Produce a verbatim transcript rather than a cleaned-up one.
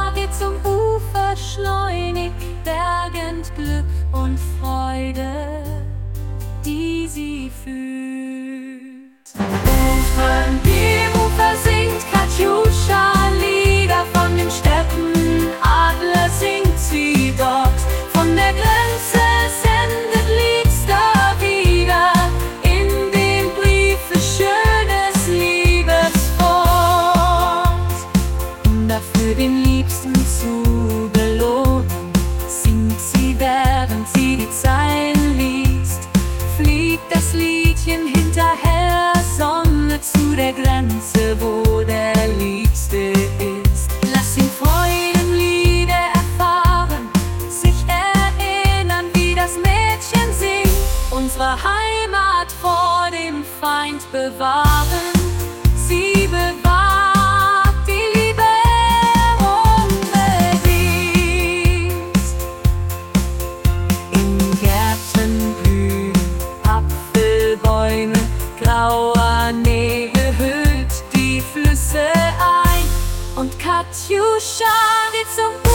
geht zum Ufer schleunig, bergend Glück und Freude, die sie fühlt. Ufern, dem Ufer singt Katjuscha Lieder von den Steppen, Adler singt sie dort. Von der Grenze sendet Liedster wieder, in dem Briefe schönes Liebeswort. Um dafür den Liebsten zu belohnen, singt sie, während sie die Zeilen liest. Fliegt das Liedchen hinterher Sonne zu der Grenze, wo der Liebste ist. Lass ihn Freudenlieder erfahren, sich erinnern, wie das Mädchen singt. Unsere Heimat vor dem Feind bewahren. Sie bewahrt die Liebe unbedingt. In Gärten blühen Apfelbäume, grauer Nebel hüllt die Flüsse ein, und Katjuscha geht zum